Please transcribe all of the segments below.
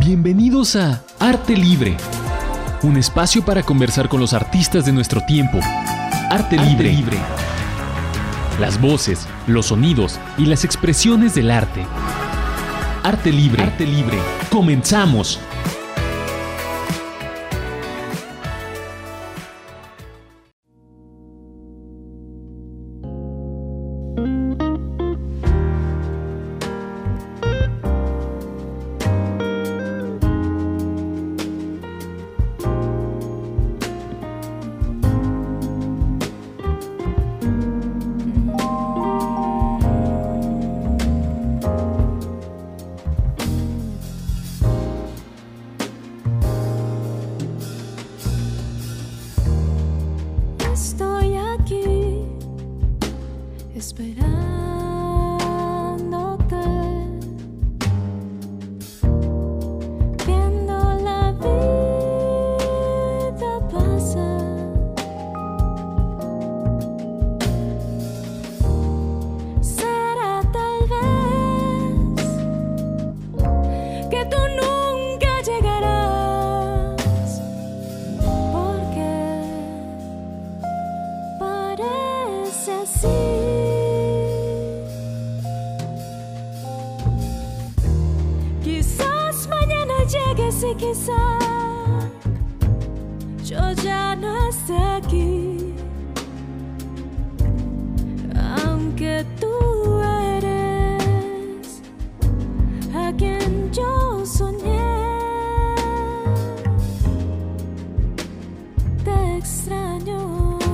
Bienvenidos a Arte Libre, un espacio para conversar con los artistas de nuestro tiempo. Arte Libre. Las voces, los sonidos y las expresiones del arte. Arte Libre. Comenzamos. Estoy aquí esperándote, viendo la vida pasar. Será tal vez que tú nunca llegarás, porque parece así. Quizás mañana llegues y quizás yo ya no esté aquí, aunque tú eres a quien yo soñé. Te extraño.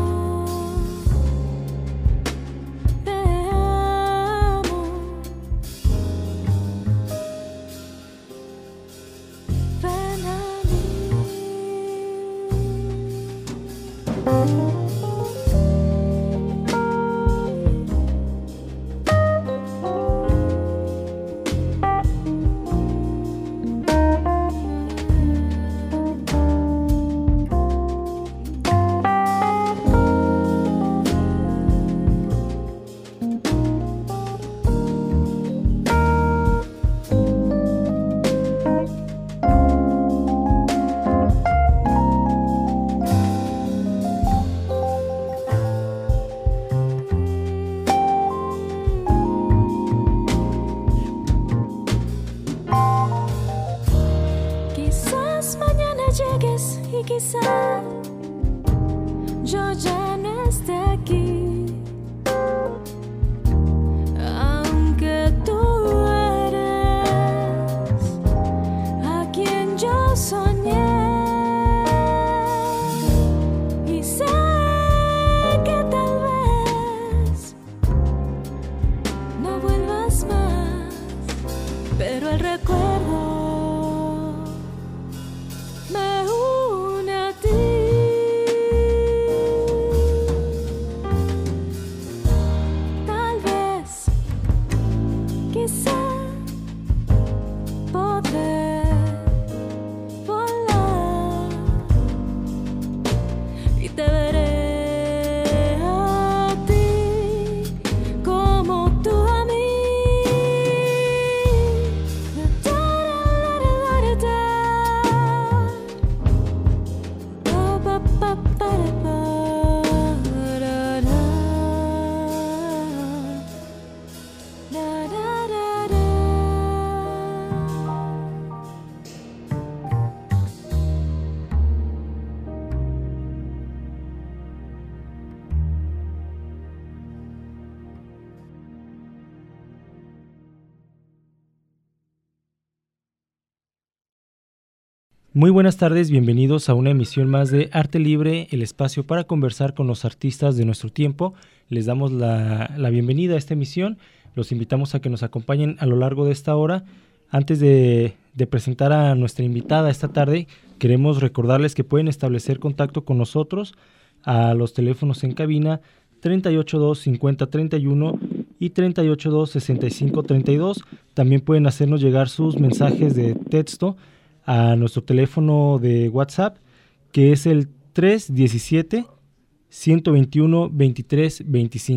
Quizás mañana llegues y quizás yo ya no esté aquí, aunque tú eres a quien yo soñé. Y sé que tal vez no vuelvas más, pero el recuerdo me une a ti. Tal vez, quizá, poder volar y te veré a ti como tú a mí. Muy buenas tardes, bienvenidos a una emisión más de Arte Libre, el espacio para conversar con los artistas de nuestro tiempo. Les damos la bienvenida a esta emisión, los invitamos a que nos acompañen a lo largo de esta hora. Antes de presentar a nuestra invitada esta tarde, queremos recordarles que pueden establecer contacto con nosotros a los teléfonos en cabina 382-5031 y 382-6532. También pueden hacernos llegar sus mensajes de texto a nuestro teléfono de WhatsApp, que es el 317-121-2325.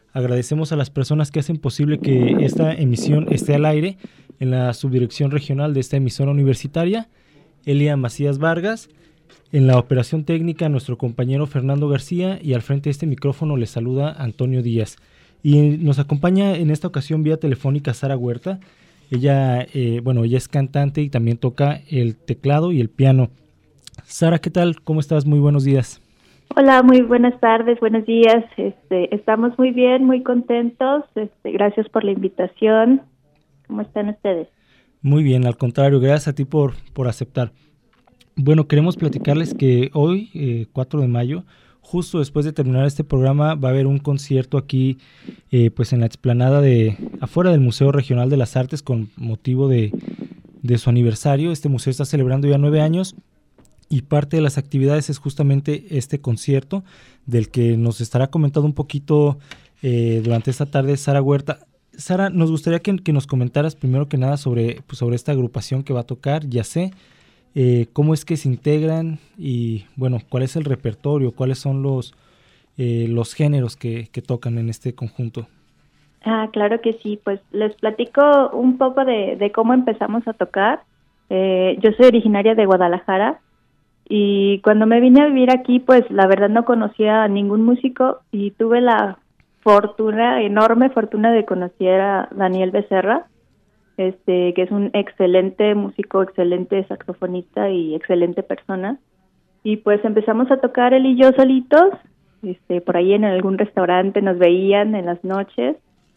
Agradecemos a las personas que hacen posible que esta emisión esté al aire. En la subdirección regional de esta emisora universitaria, Elia Macías Vargas. En la operación técnica, nuestro compañero Fernando García, y al frente de este micrófono les saluda Antonio Díaz. Y nos acompaña en esta ocasión vía telefónica Sara Huerta. Ella es cantante y también toca el teclado y el piano. Sara, ¿qué tal? ¿Cómo estás? Muy buenos días. Hola, muy buenas tardes, buenos días. Estamos muy bien, muy contentos. Gracias por la invitación. ¿Cómo están ustedes? Muy bien, al contrario, gracias a ti por aceptar. Bueno, queremos platicarles que hoy, 4 de mayo, justo después de terminar este programa, va a haber un concierto aquí, pues en la explanada afuera del Museo Regional de las Artes, con motivo de su aniversario. Este museo está celebrando ya 9 años. Y parte de las actividades es justamente este concierto, del que nos estará comentando un poquito durante esta tarde Sara Huerta. Sara, nos gustaría que nos comentaras primero que nada sobre esta agrupación que va a tocar, Ya sé, cómo es que se integran y, bueno, cuál es el repertorio, cuáles son los géneros que tocan en este conjunto. Claro que sí, pues les platico un poco de cómo empezamos a tocar. Yo soy originaria de Guadalajara. Y cuando me vine a vivir aquí, pues la verdad no conocía a ningún músico y tuve la enorme fortuna de conocer a Daniel Becerra, que es un excelente músico, excelente saxofonista y excelente persona. Y pues empezamos a tocar él y yo solitos, por ahí en algún restaurante nos veían en las noches.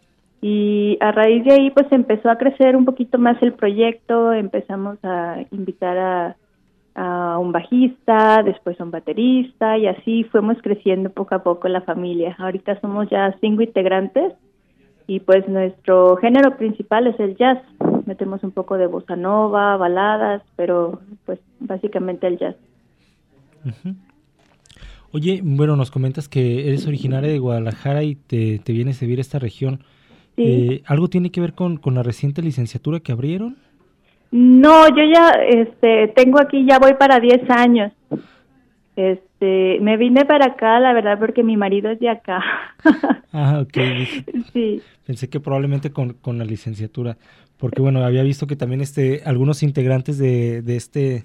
Y a raíz de ahí pues empezó a crecer un poquito más el proyecto, empezamos a invitar a un bajista, después a un baterista, y así fuimos creciendo poco a poco la familia. Ahorita somos ya 5 integrantes y pues nuestro género principal es el jazz. Metemos un poco de bossa nova, baladas, pero pues básicamente el jazz. Uh-huh. Oye, bueno, nos comentas que eres originaria de Guadalajara y te vienes a vivir a esta región. Sí. ¿Algo tiene que ver con la reciente licenciatura que abrieron? No, yo ya tengo aquí, ya voy para 10 años. Me vine para acá, la verdad, porque mi marido es de acá. Ok. Sí. Pensé que probablemente con la licenciatura, porque bueno, había visto que también algunos integrantes de este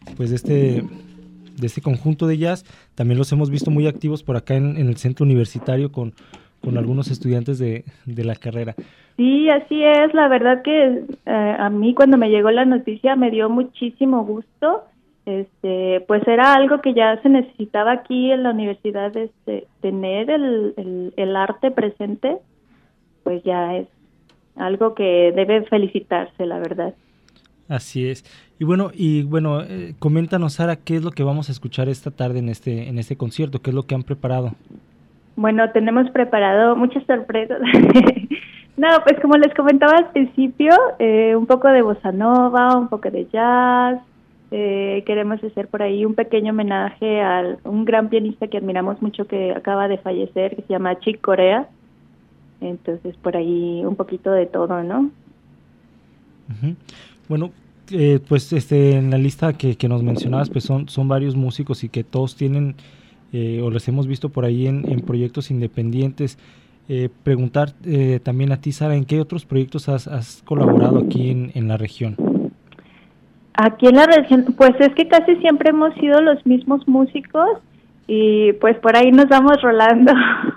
conjunto de jazz también los hemos visto muy activos por acá en el centro universitario con algunos estudiantes de la carrera. Sí, así es. La verdad que a mí cuando me llegó la noticia me dio muchísimo gusto. Pues era algo que ya se necesitaba aquí en la universidad, tener el arte presente, pues ya es algo que debe felicitarse, la verdad. Así es. Y bueno, coméntanos, Sara, ¿qué es lo que vamos a escuchar esta tarde en este concierto? ¿Qué es lo que han preparado? Bueno, tenemos preparado muchas sorpresas. No, pues como les comentaba al principio, un poco de bossa nova, un poco de jazz. Queremos hacer por ahí un pequeño homenaje a un gran pianista que admiramos mucho que acaba de fallecer, que se llama Chick Corea. Entonces, por ahí un poquito de todo, ¿no? Uh-huh. Bueno, pues en la lista que nos mencionabas, pues son varios músicos y que todos tienen, o los hemos visto por ahí en proyectos independientes. Preguntar también a ti, Sara, ¿en qué otros proyectos has colaborado aquí en la región? Aquí en la región, pues es que casi siempre hemos sido los mismos músicos y pues por ahí nos vamos rolando.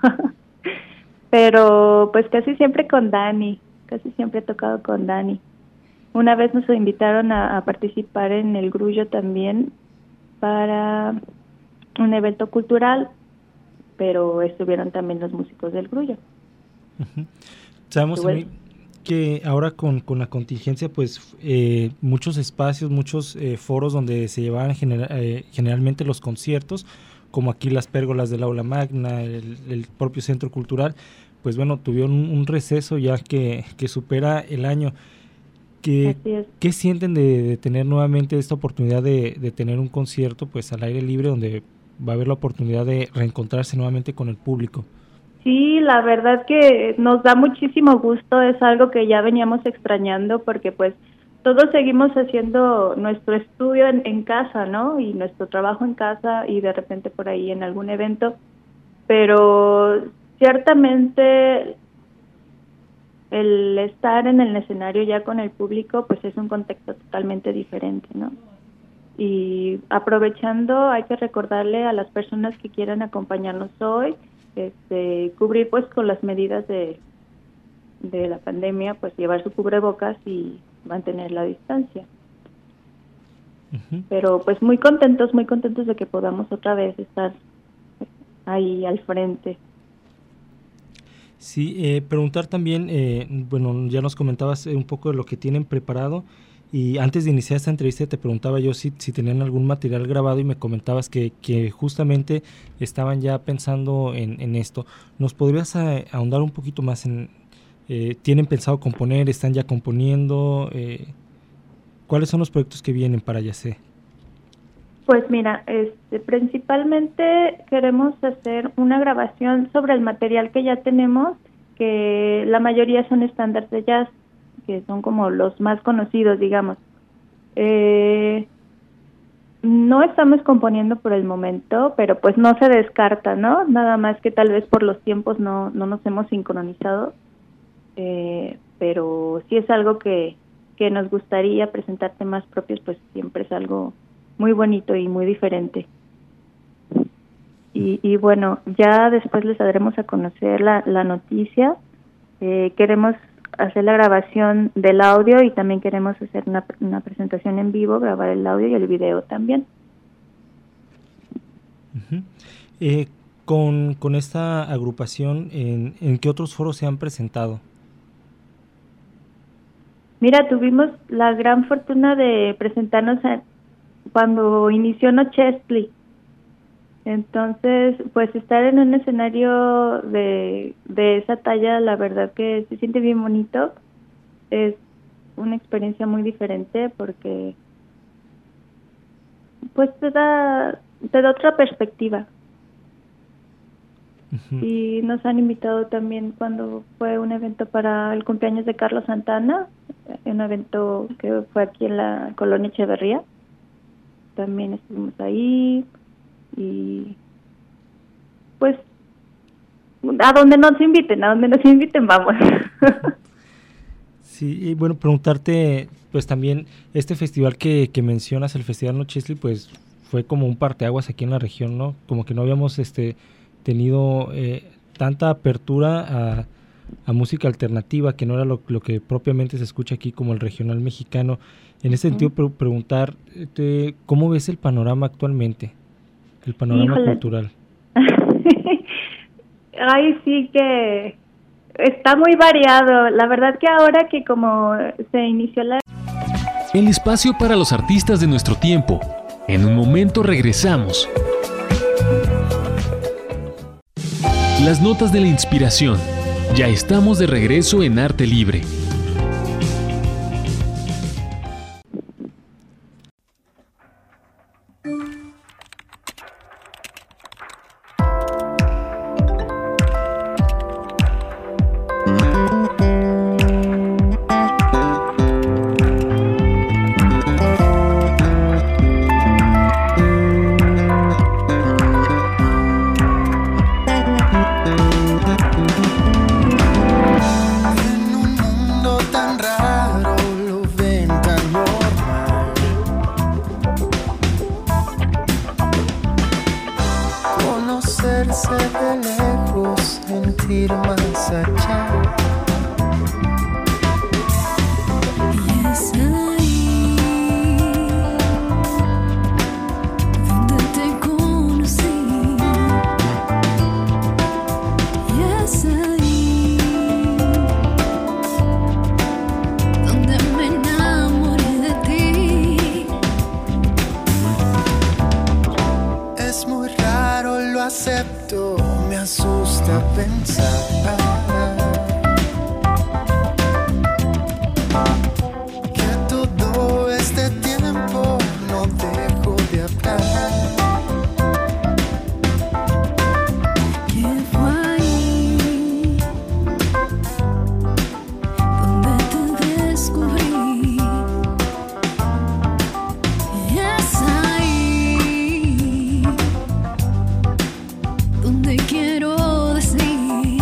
Pero pues casi siempre con Dani, casi siempre he tocado con Dani. Una vez nos invitaron a participar en el Grullo también para un evento cultural, pero estuvieron también los músicos del Grullo. Uh-huh. Sabemos que ahora con la contingencia, pues muchos espacios, muchos foros donde se llevaban generalmente los conciertos, como aquí las pérgolas del Aula Magna, el propio Centro Cultural, pues bueno, tuvieron un receso ya que supera el año. ¿Qué sienten de tener nuevamente esta oportunidad de tener un concierto pues al aire libre donde va a haber la oportunidad de reencontrarse nuevamente con el público? Sí, la verdad que nos da muchísimo gusto, es algo que ya veníamos extrañando porque pues todos seguimos haciendo nuestro estudio en casa, ¿no? Y nuestro trabajo en casa y de repente por ahí en algún evento, pero ciertamente el estar en el escenario ya con el público, pues es un contexto totalmente diferente, ¿no? Y aprovechando, hay que recordarle a las personas que quieran acompañarnos hoy, cubrir pues con las medidas de la pandemia, pues llevar su cubrebocas y mantener la distancia. Uh-huh. Pero pues muy contentos de que podamos otra vez estar ahí al frente. Sí, preguntar también, bueno, ya nos comentabas un poco de lo que tienen preparado, y antes de iniciar esta entrevista te preguntaba yo si tenían algún material grabado, y me comentabas que justamente estaban ya pensando en esto. ¿Nos podrías ahondar un poquito más en, tienen pensado componer, están ya componiendo, cuáles son los proyectos que vienen para Yacé? Pues mira, principalmente queremos hacer una grabación sobre el material que ya tenemos, que la mayoría son estándares de jazz, que son como los más conocidos, digamos. No estamos componiendo por el momento, pero pues no se descarta, ¿no? Nada más que tal vez por los tiempos no nos hemos sincronizado, pero sí es algo que nos gustaría presentar temas propios, pues siempre es algo muy bonito y muy diferente. Y bueno, ya después les daremos a conocer la noticia. Queremos hacer la grabación del audio y también queremos hacer una presentación en vivo, grabar el audio y el video también. Uh-huh. Con esta agrupación, ¿en qué otros foros se han presentado? Mira, tuvimos la gran fortuna de presentarnos cuando inició Nochesli. Entonces, pues estar en un escenario de esa talla, la verdad que se siente bien bonito. Es una experiencia muy diferente porque pues te da otra perspectiva. Uh-huh. Y nos han invitado también cuando fue un evento para el cumpleaños de Carlos Santana, un evento que fue aquí en la Colonia Echeverría. También estuvimos ahí y pues a donde nos inviten vamos. Sí, y bueno, preguntarte pues también este festival que mencionas, el Festival Nochesli, pues fue como un parteaguas aquí en la región, ¿no? Como que no habíamos tenido tanta apertura a música alternativa, que no era lo que propiamente se escucha aquí como el regional mexicano. En ese sentido, preguntarte, ¿cómo ves el panorama actualmente? El panorama cultural. Ay, sí que está muy variado. La verdad que ahora que como se inició el espacio para los artistas de nuestro tiempo. En un momento regresamos. Las notas de la inspiración. Ya estamos de regreso en Arte Libre. Donde quiero decir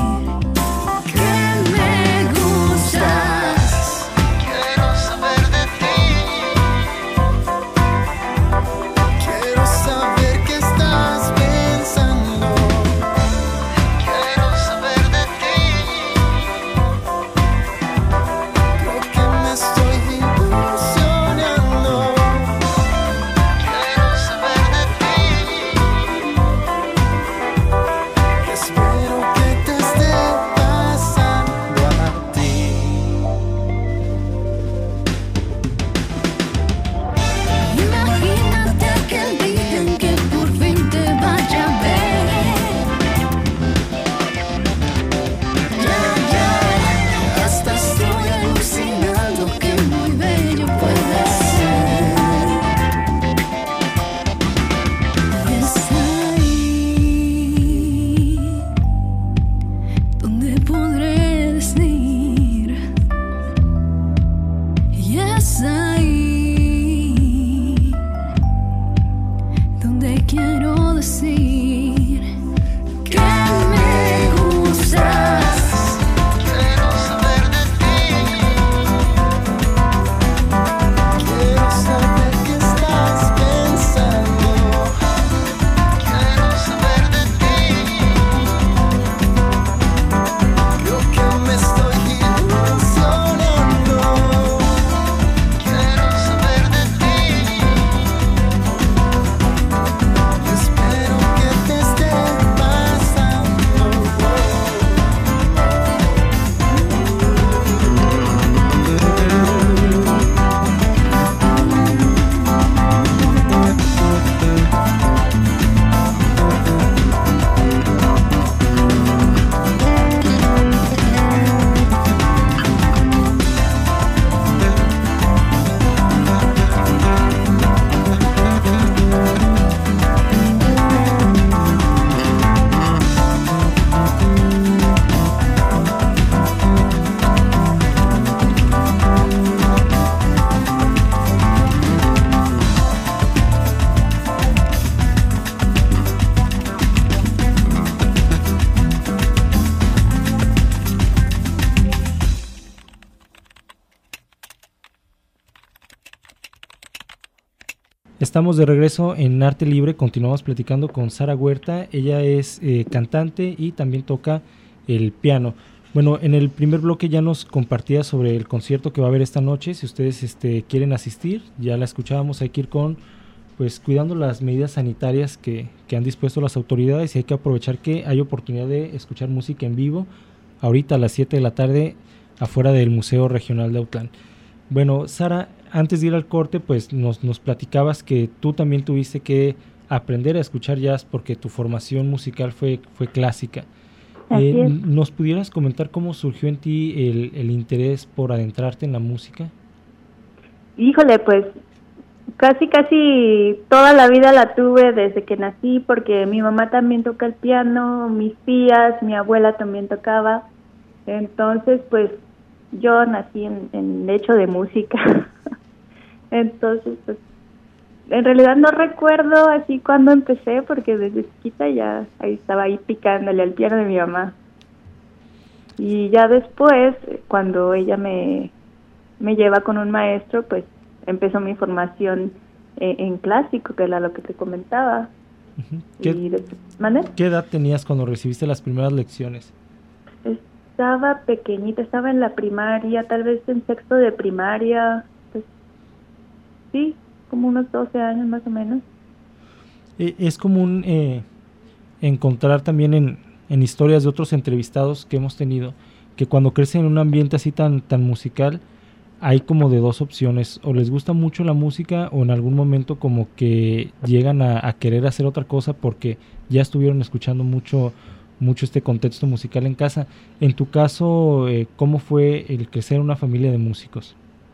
Estamos de regreso en Arte Libre, continuamos platicando con Sara Huerta. Ella es cantante y también toca el piano. Bueno, en el primer bloque ya nos compartía sobre el concierto que va a haber esta noche. Si ustedes quieren asistir, ya la escuchábamos, hay que ir cuidando las medidas sanitarias que han dispuesto las autoridades, y hay que aprovechar que hay oportunidad de escuchar música en vivo ahorita a las 7 de la tarde afuera del Museo Regional de Autlán. Bueno, Sara, antes de ir al corte, pues nos platicabas que tú también tuviste que aprender a escuchar jazz porque tu formación musical fue clásica. ¿Nos pudieras comentar cómo surgió en ti el interés por adentrarte en la música? Híjole, pues casi toda la vida la tuve desde que nací, porque mi mamá también toca el piano, mis tías, mi abuela también tocaba. Entonces, pues yo nací en lecho de música. Entonces, pues en realidad no recuerdo así cuando empecé, porque desde chiquita ya estaba ahí picándole al piano de mi mamá. Y ya después, cuando ella me lleva con un maestro, pues empezó mi formación en clásico, que era lo que te comentaba. Uh-huh. ¿Qué edad tenías cuando recibiste las primeras lecciones? Estaba pequeñita, estaba en la primaria, tal vez en sexto de primaria, pues sí, como unos 12 años más o menos. Es común encontrar también en historias de otros entrevistados que hemos tenido, que cuando crecen en un ambiente así tan musical, hay como de dos opciones: o les gusta mucho la música, o en algún momento como que llegan a querer hacer otra cosa porque ya estuvieron escuchando mucho este contexto musical en casa. En tu caso, ¿cómo fue el crecer en una familia de músicos?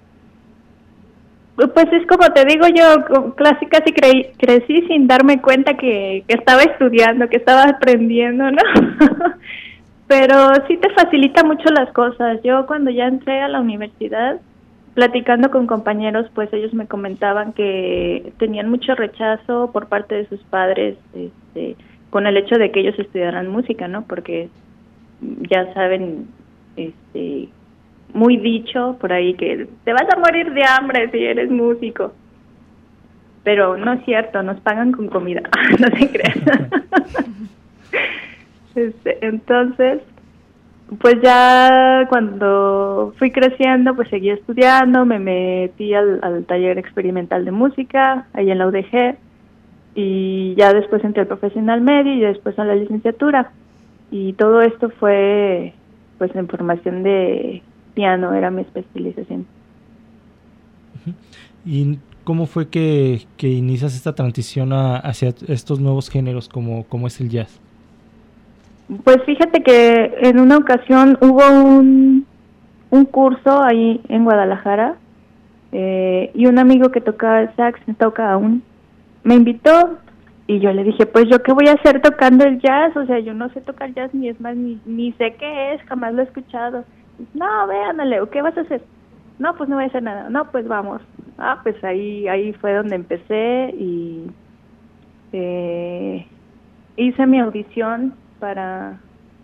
Pues es como te digo, yo casi crecí sin darme cuenta que estaba estudiando, que estaba aprendiendo, ¿no? Pero sí te facilita mucho las cosas. Yo cuando ya entré a la universidad, platicando con compañeros, pues ellos me comentaban que tenían mucho rechazo por parte de sus padres, con el hecho de que ellos estudiaran música, ¿no? Porque ya saben, muy dicho por ahí que te vas a morir de hambre si eres músico. Pero no es cierto, nos pagan con comida, no se crean. Entonces, pues ya cuando fui creciendo, pues seguí estudiando, me metí al taller experimental de música, ahí en la UDG, y ya después entré al profesional medio y después a la licenciatura. Y todo esto fue pues en formación de piano, era mi especialización. ¿Y cómo fue que inicias esta transición hacia estos nuevos géneros como es el jazz? Pues fíjate que en una ocasión hubo un curso ahí en Guadalajara, y un amigo que tocaba el sax, toca aún, me invitó, y yo le dije, pues yo qué voy a hacer tocando el jazz, o sea, yo no sé tocar jazz, ni es más, ni sé qué es, jamás lo he escuchado. No, ve, ándale, ¿qué vas a hacer? No, pues no voy a hacer nada. No, pues vamos. Pues ahí fue donde empecé, y hice mi audición para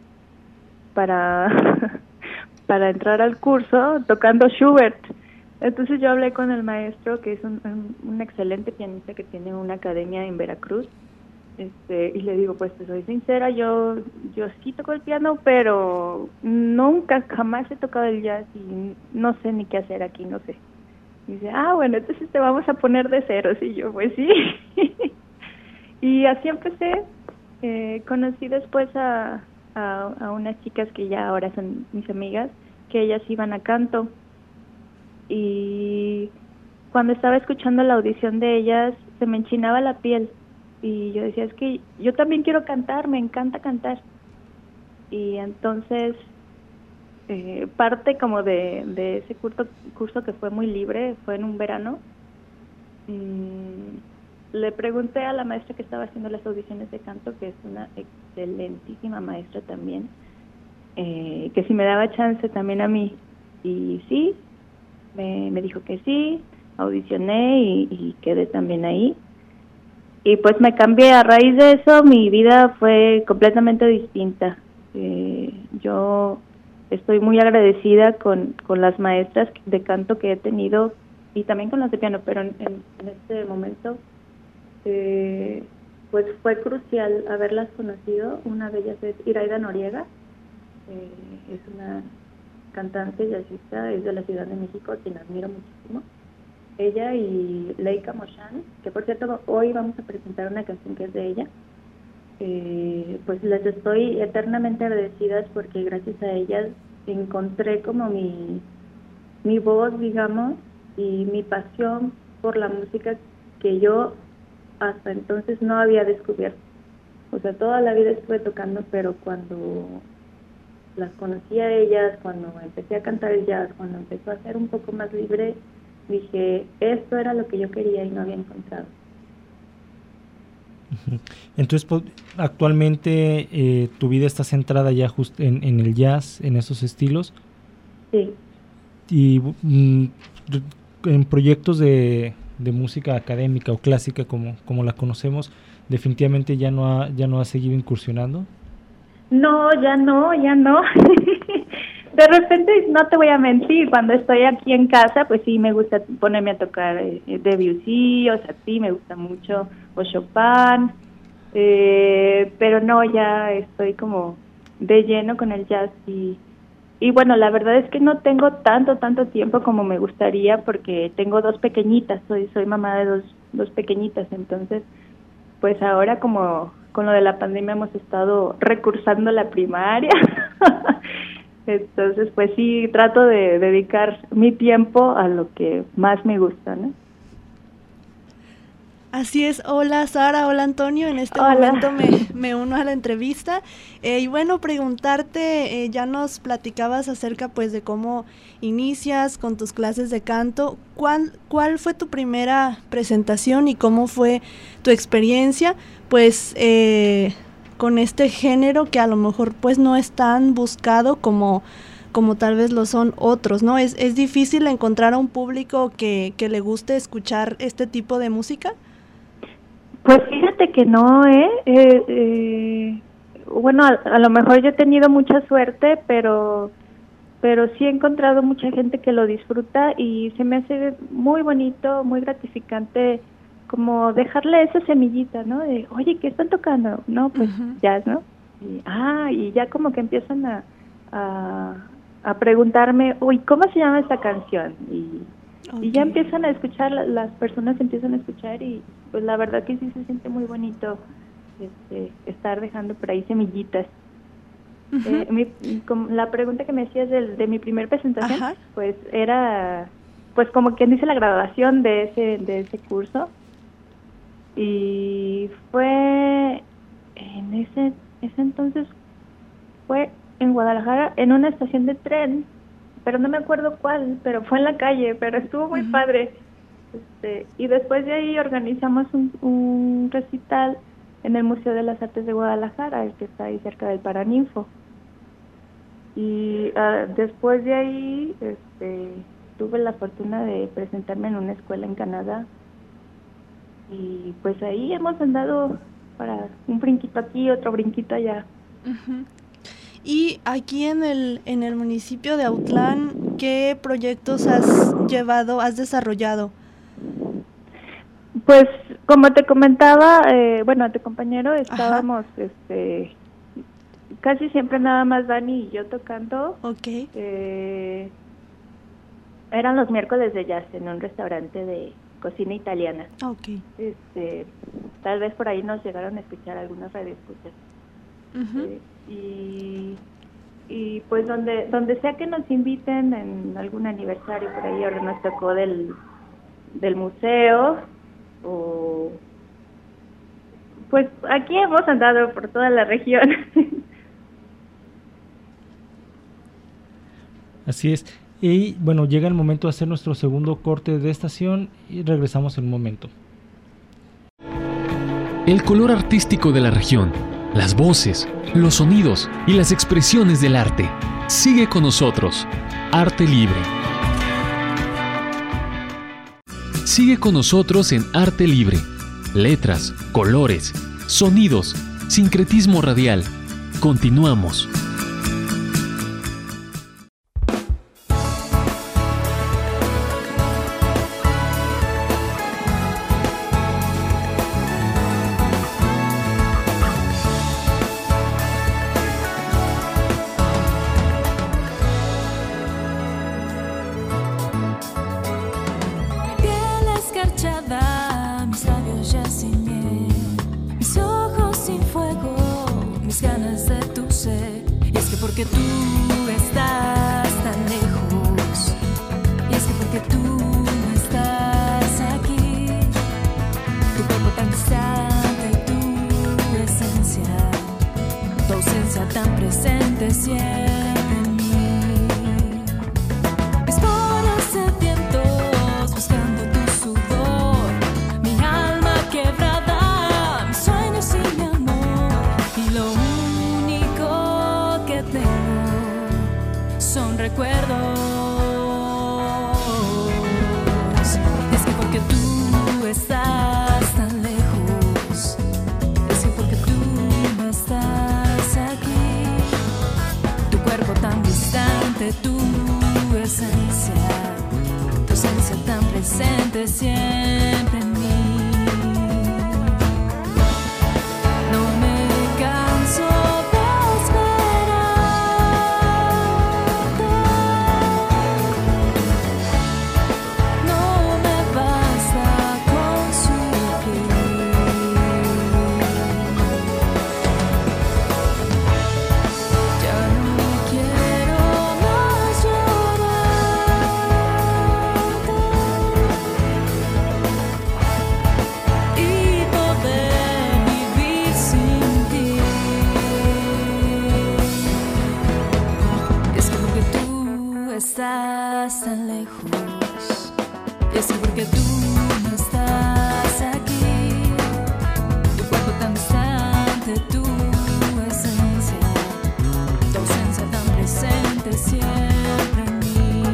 entrar al curso tocando Schubert. Entonces yo hablé con el maestro, que es un excelente pianista que tiene una academia en Veracruz, y le digo, pues te soy sincera, yo sí toco el piano, pero jamás he tocado el jazz y no sé ni qué hacer aquí, no sé. Y dice, bueno, entonces te vamos a poner de ceros. Y yo, pues sí. Y así empecé. Conocí después a unas chicas que ya ahora son mis amigas, que ellas iban a canto. Y cuando estaba escuchando la audición de ellas, se me enchinaba la piel. Y yo decía, es que yo también quiero cantar, me encanta cantar. Y entonces, parte como de ese curso que fue muy libre, fue en un verano, le pregunté a la maestra que estaba haciendo las audiciones de canto, que es una excelentísima maestra también, que si me daba chance también a mí. Y sí, me dijo que sí, audicioné y quedé también ahí. Y pues me cambié. A raíz de eso, mi vida fue completamente distinta. Yo estoy muy agradecida con las maestras de canto que he tenido, y también con las de piano, pero en este momento pues fue crucial haberlas conocido. Una de ellas es Iraida Noriega, es una cantante jazzista, es de la Ciudad de México, quien admiro muchísimo. Ella y Leica Moshan, que por cierto hoy vamos a presentar una canción que es de ella. Pues les estoy eternamente agradecidas porque gracias a ellas encontré como mi voz, digamos, y mi pasión por la música que yo hasta entonces no había descubierto. O sea, toda la vida estuve tocando, pero cuando las conocí a ellas, cuando empecé a cantar el jazz, cuando empezó a ser un poco más libre, dije, esto era lo que yo quería y no había encontrado. Entonces, actualmente tu vida está centrada ya justo en el jazz, en esos estilos. Sí. Y en proyectos de música académica o clásica como la conocemos, definitivamente ya no ha seguido incursionando. No. De repente, no te voy a mentir, cuando estoy aquí en casa, pues sí me gusta ponerme a tocar Debussy, o sea, sí me gusta mucho, o Chopin, pero no, ya estoy como de lleno con el jazz y bueno, la verdad es que no tengo tanto tiempo como me gustaría porque tengo 2 pequeñitas, soy mamá de dos pequeñitas, entonces pues ahora como con lo de la pandemia hemos estado recursando la primaria. Entonces, pues sí, trato de dedicar mi tiempo a lo que más me gusta, ¿no? Así es. Hola Sara, hola Antonio, en este momento me uno a la entrevista. Y bueno, preguntarte, ya nos platicabas acerca pues de cómo inicias con tus clases de canto. ¿Cuál fue tu primera presentación y cómo fue tu experiencia pues con este género que a lo mejor pues no es tan buscado como tal vez lo son otros, ¿no? ¿Es difícil encontrar a un público que le guste escuchar este tipo de música? Pues fíjate que no, bueno, a lo mejor yo he tenido mucha suerte, pero sí he encontrado mucha gente que lo disfruta y se me hace muy bonito, muy gratificante como dejarle esa semillita, ¿no? De, oye, ¿qué están tocando? No, pues jazz, ¿no? Y ya como que empiezan a preguntarme, uy, ¿cómo se llama esta canción? Y ya empiezan a escuchar, las personas empiezan a escuchar y pues la verdad que sí se siente muy bonito estar dejando por ahí semillitas. La pregunta que me hacías de mi primer presentación, pues era pues como quien dice la graduación de ese curso. Y fue en ese entonces fue en Guadalajara en una estación de tren, pero no me acuerdo cuál, pero fue en la calle, pero estuvo muy padre. Y después de ahí organizamos un recital en el Museo de las Artes de Guadalajara, el que está ahí cerca del Paraninfo. Y después de ahí tuve la fortuna de presentarme en una escuela en Canadá. Y pues ahí hemos andado para un brinquito aquí, otro brinquito allá. Y aquí en el municipio de Autlán, ¿qué proyectos has desarrollado? Pues como te comentaba, bueno, a tu compañero, estábamos casi siempre nada más Dani y yo tocando. Okay. Eran los miércoles de jazz en un restaurante de cocina italiana. Okay. Tal vez por ahí nos llegaron a escuchar algunas radioescuchas. Y pues donde sea que nos inviten en algún aniversario por ahí, ahora nos tocó del museo, o pues aquí hemos andado por toda la región. Así es. Y bueno, llega el momento de hacer nuestro segundo corte de estación y regresamos en un momento. El color artístico de la región, las voces, los sonidos y las expresiones del arte. Sigue con nosotros, Arte Libre. Sigue con nosotros en Arte Libre. Letras, colores, sonidos, sincretismo radial. Continuamos. porque tú estás tan lejos, y es que porque tú no estás aquí, tu cuerpo tan distante y tu esencia, tu ausencia tan presente siempre en mí. Mis poros sedientos buscando tu sudor, mi alma quebrada, mis sueños sin mi amor, y lo único que tengo son recuerdos. Es que porque tú estás tan lejos, es que porque tú no estás aquí, tu cuerpo tan distante, tu esencia tan presente siempre en mí. No me canso de esperarte, no me basta con sufrir. Ya no quiero más y poder vivir sin ti. Es que porque tú estás tan lejos, es que porque tú no estás aquí, tu cuerpo tan distante, tu esencia, tu ausencia tan presente siempre en mí.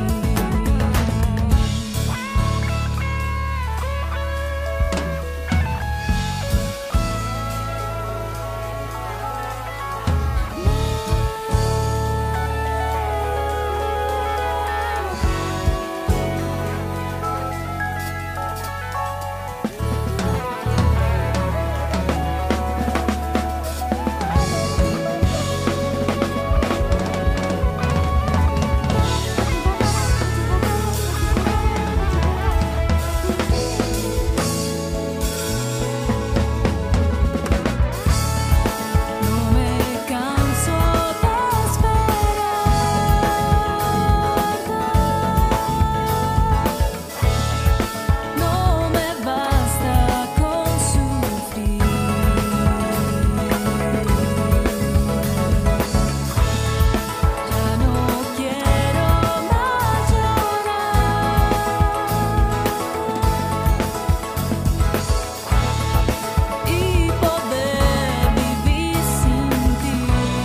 No me canso de esperarte, no me basta con sufrir. Ya no quiero más y poder vivir sin ti.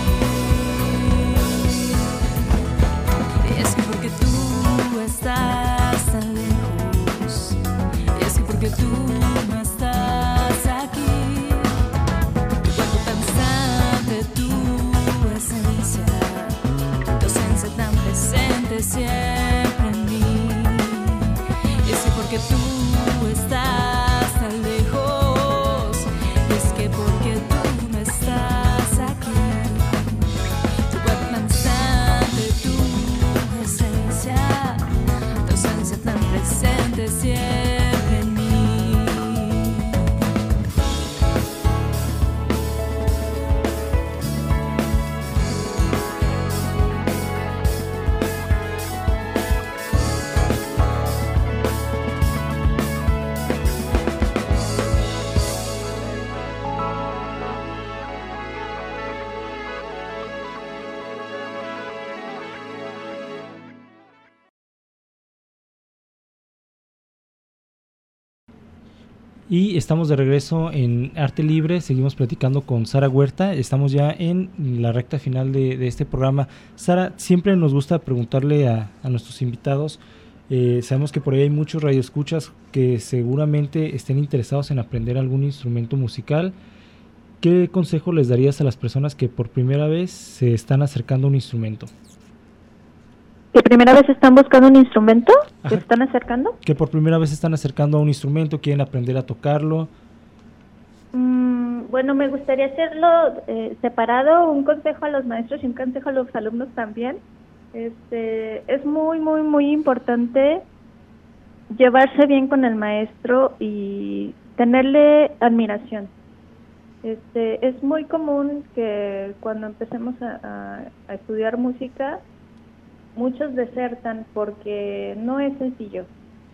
Y es que porque tú estás tan lejos, y es que porque tú no estás aquí, tu cuerpo tan distante, tu esencia, tu ausencia tan presente siempre en mí. Y es que porque tú estás tan lejos, es que porque tú no estás aquí, tu cuerpo tan distante, tu esencia, tu ausencia tan presente siempre en mí. Y estamos de regreso en Arte Libre, seguimos platicando con Sara Huerta, estamos ya en la recta final de este programa. Sara, siempre nos gusta preguntarle a nuestros invitados, sabemos que por ahí hay muchos radioescuchas que seguramente estén interesados en aprender algún instrumento musical. ¿Qué consejo les darías a las personas que por primera vez se están acercando a un instrumento? ¿Que primera vez están buscando un instrumento? ¿Que Ajá. se están acercando? Que por primera vez se están acercando a un instrumento, quieren aprender a tocarlo. Bueno, me gustaría hacerlo separado, un consejo a los maestros y un consejo a los alumnos también. Es muy, muy, muy importante llevarse bien con el maestro y tenerle admiración. Es muy común que cuando empecemos a estudiar música, muchos desertan porque no es sencillo.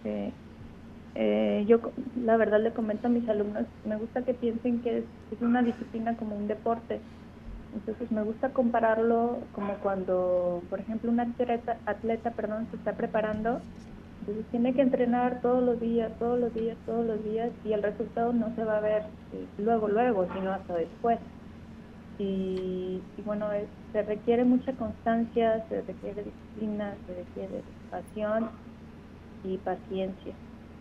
Yo la verdad le comento a mis alumnos, me gusta que piensen que es una disciplina como un deporte. Entonces me gusta compararlo como cuando, por ejemplo, un atleta, se está preparando. Entonces tiene que entrenar todos los días, y el resultado no se va a ver luego, sino hasta después. Y bueno, se requiere mucha constancia, se requiere disciplina, se requiere pasión y paciencia.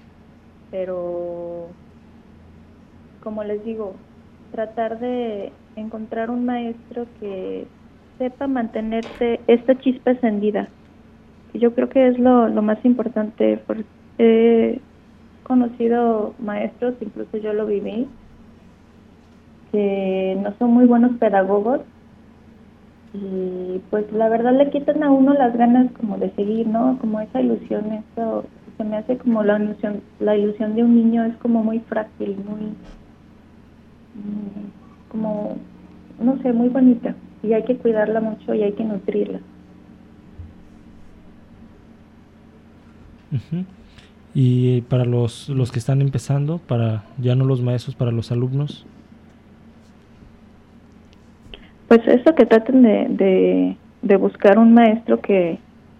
Pero, como les digo, tratar de encontrar un maestro que sepa mantenerte esta chispa encendida. Yo creo que es lo más importante, porque he conocido maestros, incluso yo lo viví, que no son muy buenos pedagogos y pues la verdad le quitan a uno las ganas como de seguir, ¿no? Como esa ilusión, eso se me hace como la ilusión de un niño es como muy frágil, muy como, no sé, muy bonita, y hay que cuidarla mucho y hay que nutrirla. Uh-huh. Y para los que están empezando, para ya no los maestros, para los alumnos. Pues eso, que traten de buscar un maestro que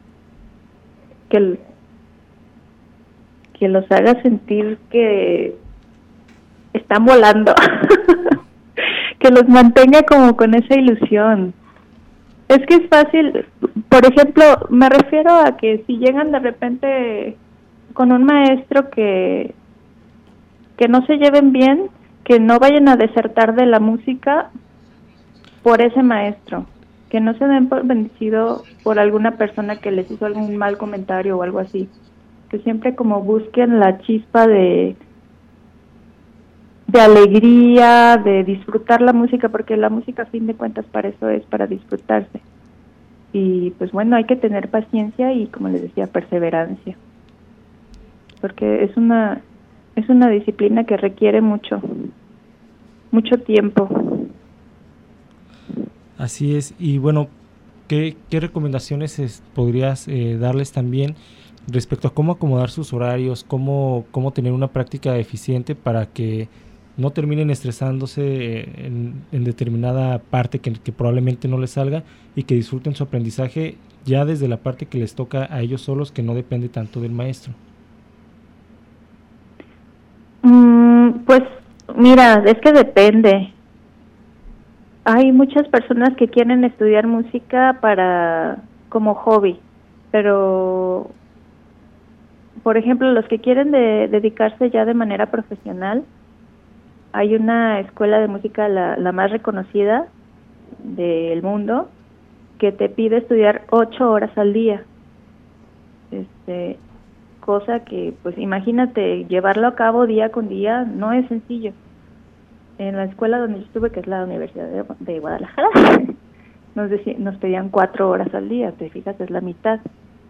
los haga sentir que están volando, que los mantenga como con esa ilusión. Es que es fácil, por ejemplo, me refiero a que si llegan de repente con un maestro que no se lleven bien, que no vayan a desertar de la música por ese maestro, que no se den por vencido por alguna persona que les hizo algún mal comentario o algo así, que siempre como busquen la chispa de alegría, de disfrutar la música, porque la música a fin de cuentas para eso es, para disfrutarse. Y pues bueno, hay que tener paciencia y, como les decía, perseverancia, porque es una disciplina que requiere mucho tiempo. Así es. Y bueno, ¿qué recomendaciones podrías darles también respecto a cómo acomodar sus horarios, cómo tener una práctica eficiente para que no terminen estresándose en determinada parte que probablemente no les salga, y que disfruten su aprendizaje ya desde la parte que les toca a ellos solos, que no depende tanto del maestro? Pues mira, es que depende. Hay muchas personas que quieren estudiar música como hobby, pero por ejemplo, los que quieren dedicarse ya de manera profesional, hay una escuela de música, la más reconocida del mundo, que te pide estudiar 8 horas al día. Cosa que, pues imagínate, llevarlo a cabo día con día no es sencillo. En la escuela donde yo estuve, que es la Universidad de Guadalajara, nos pedían 4 horas al día, te fijas, es la mitad.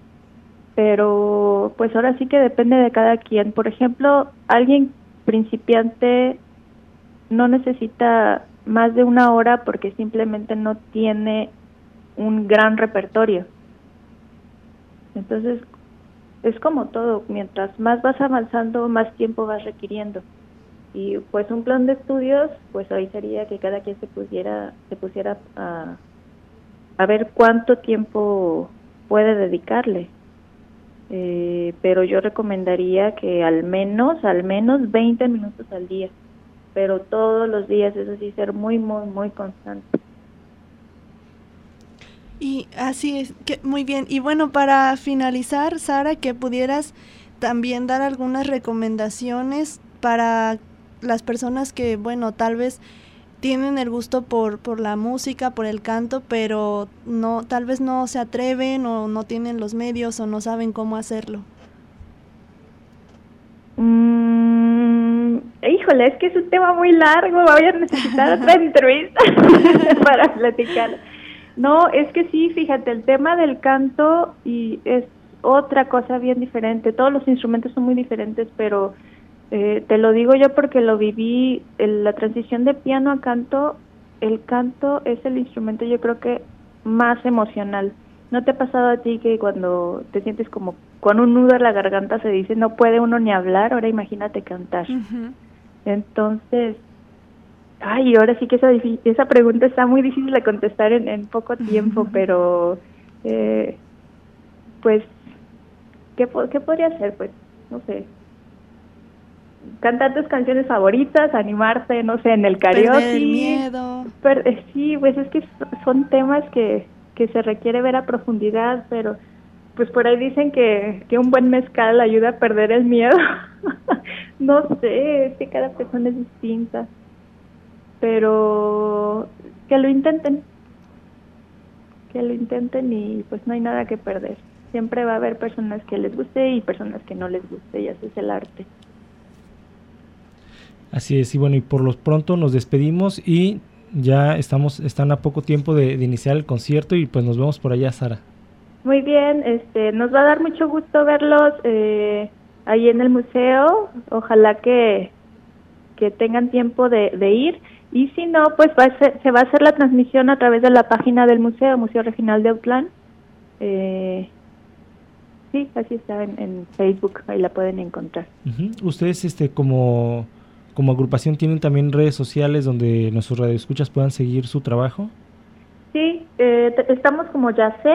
Pero pues ahora sí que depende de cada quien. Por ejemplo, alguien principiante no necesita más de 1 hora porque simplemente no tiene un gran repertorio. Entonces, es como todo, mientras más vas avanzando, más tiempo vas requiriendo. Y pues un plan de estudios, pues ahí sería que cada quien se pusiera a ver cuánto tiempo puede dedicarle. Pero yo recomendaría que al menos 20 minutos al día, pero todos los días, eso sí, ser muy, muy, muy constante. Y así es, muy bien. Y bueno, para finalizar, Sara, que pudieras también dar algunas recomendaciones para las personas que, bueno, tal vez tienen el gusto por la música, por el canto, pero tal vez no se atreven o no tienen los medios o no saben cómo hacerlo. Híjole, es que es un tema muy largo, voy a necesitar otra entrevista para platicar. No, es que sí, fíjate, el tema del canto y es otra cosa bien diferente. Todos los instrumentos son muy diferentes, pero Te lo digo yo porque lo viví, la transición de piano a canto. El canto es el instrumento, yo creo que más emocional. ¿No te ha pasado a ti que cuando te sientes como con un nudo en la garganta se dice no puede uno ni hablar? Ahora imagínate cantar. Ujú. Entonces, ahora sí que esa pregunta está muy difícil de contestar en poco tiempo, pero pues, ¿qué podría hacer? Pues, no sé, cantar tus canciones favoritas, animarse, no sé, en el karaoke. Perder el miedo. Sí, pues es que son temas que se requiere ver a profundidad, pero pues por ahí dicen que un buen mezcal ayuda a perder el miedo. No sé, es que cada persona es distinta, pero que lo intenten y pues no hay nada que perder. Siempre va a haber personas que les guste y personas que no les guste, y así es el arte. Así es, y bueno, y por lo pronto nos despedimos y ya están a poco tiempo de iniciar el concierto y pues nos vemos por allá, Sara. Muy bien, nos va a dar mucho gusto verlos ahí en el museo. Ojalá que tengan tiempo de ir, y si no, pues se va a hacer la transmisión a través de la página del Museo Regional de Autlán. Sí, así está en Facebook, ahí la pueden encontrar. Uh-huh. Ustedes como agrupación tienen también redes sociales donde nuestros radioescuchas puedan seguir su trabajo. Sí, estamos como Yazze,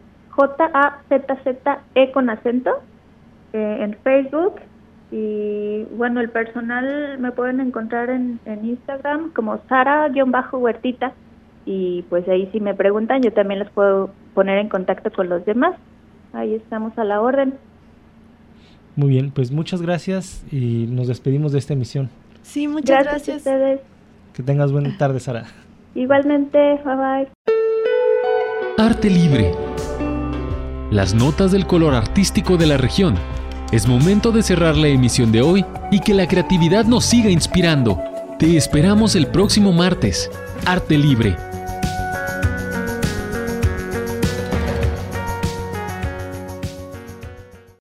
JAZZE con acento, en Facebook, y bueno, el personal me pueden encontrar en Instagram como Sara-Huertita, y pues ahí si me preguntan yo también les puedo poner en contacto con los demás. Ahí estamos a la orden. Muy bien, pues muchas gracias y nos despedimos de esta emisión. Sí, muchas gracias. A ustedes. Que tengas buena tarde, Sara. Igualmente, bye bye. Arte Libre. Las notas del color artístico de la región. Es momento de cerrar la emisión de hoy y que la creatividad nos siga inspirando. Te esperamos el próximo martes. Arte Libre.